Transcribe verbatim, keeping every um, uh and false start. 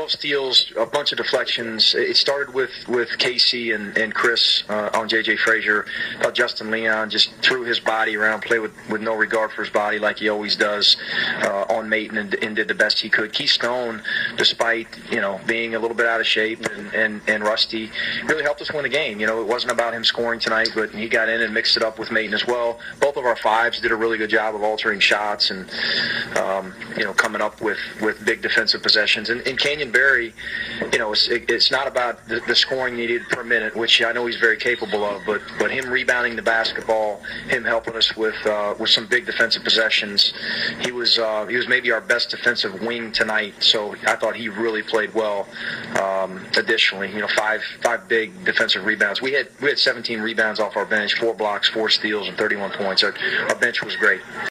twelve steals, a bunch of deflections. It started with, with Casey and, and Chris uh, on J J Frazier. Uh, Justin Leon just threw his body around, played with, with no regard for his body like he always does uh, on Maton, and, and did the best he could. Keith Stone, despite you know being a little bit out of shape and, and, and rusty, really helped us win the game. You know, it wasn't about him scoring tonight, but he got in and mixed it up with Maton as well. Both of our fives did a really good job of altering shots and um, you know coming up with, with big defensive possessions. And, and Canyon Barry, you know, it's, it, it's not about the, the scoring needed per minute, which I know he's very capable of, but but him rebounding the basketball, him helping us with uh, with some big defensive possessions. He was uh, he was maybe our best defensive wing tonight, so I thought he really played well. Um, additionally, you know, five five big defensive rebounds. We had we had seventeen rebounds off our bench, four blocks, four steals, and thirty-one points. Our, our bench was great.